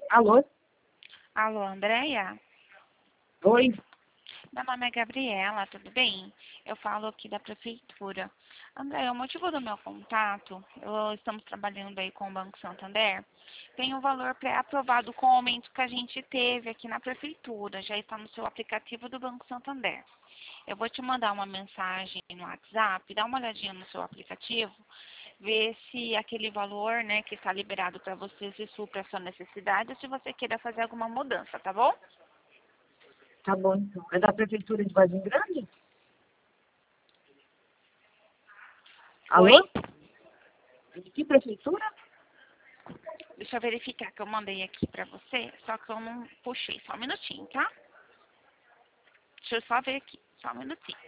Alô? Alô, Andréia? Oi? Meu nome é Gabriela, tudo bem? Eu falo aqui da prefeitura. Andréia, o motivo do meu contato, estamos trabalhando aí com o Banco Santander, tem um valor pré-aprovado com o aumento que a gente teve aqui na prefeitura, já está no seu aplicativo do Banco Santander. Eu vou te mandar uma mensagem no WhatsApp, dá uma olhadinha no seu aplicativo, ver se aquele valor, né, que está liberado para você se supra a sua necessidade ou se você queira fazer alguma mudança, tá bom? Tá bom, então. É da Prefeitura de Vargem Grande? Oi? Alô? De que prefeitura? Deixa eu verificar que eu mandei aqui pra você, só que eu não puxei. Só um minutinho, tá? Deixa eu só ver aqui, só um minutinho.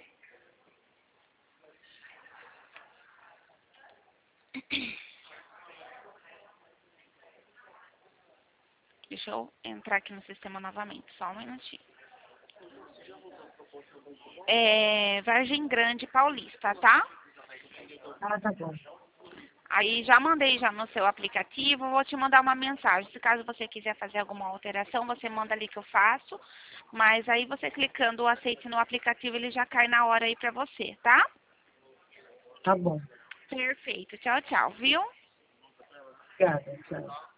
Deixa eu entrar aqui no sistema novamente, só um minutinho. É Vargem Grande Paulista, tá? Ah, tá bom. Aí já mandei já no seu aplicativo, vou te mandar uma mensagem. Se caso você quiser fazer alguma alteração, você manda ali que eu faço. Mas aí você clicando o aceite no aplicativo, ele já cai na hora aí pra você, tá? Tá bom. Perfeito. Tchau, tchau, viu? Obrigada, tchau.